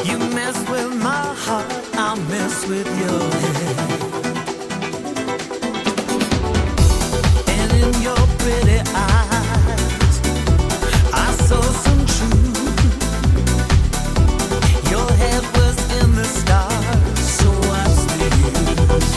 You mess with my heart, I'll mess with your head. And in your pretty eyes, I saw some truth. Your head was in the stars, so what's the use?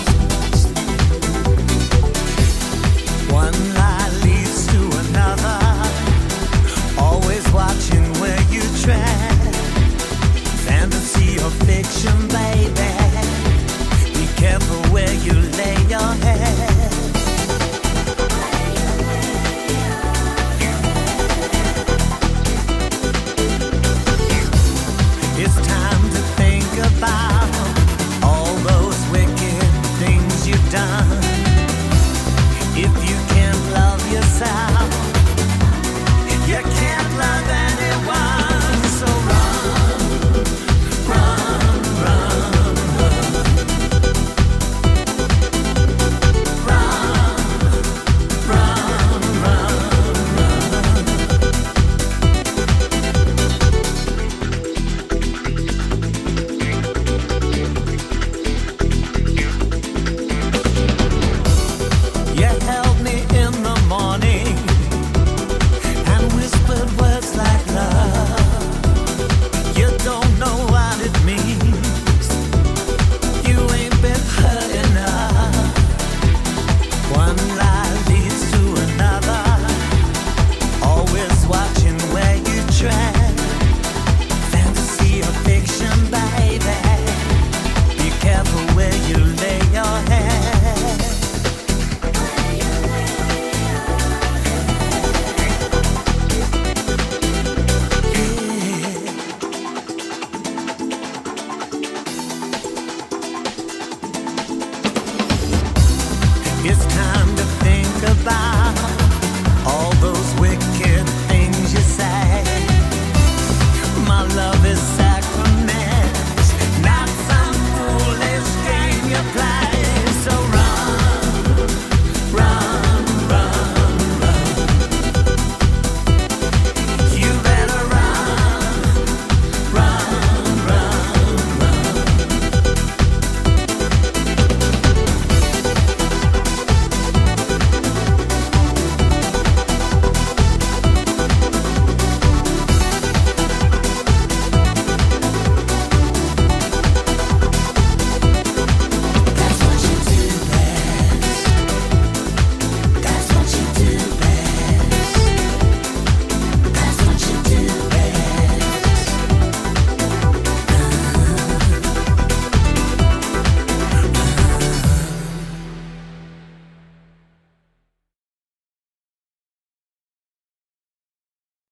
One lie leads to another, always watching where you tread. Fantasy or fiction, baby, be careful where you lay your head. It's time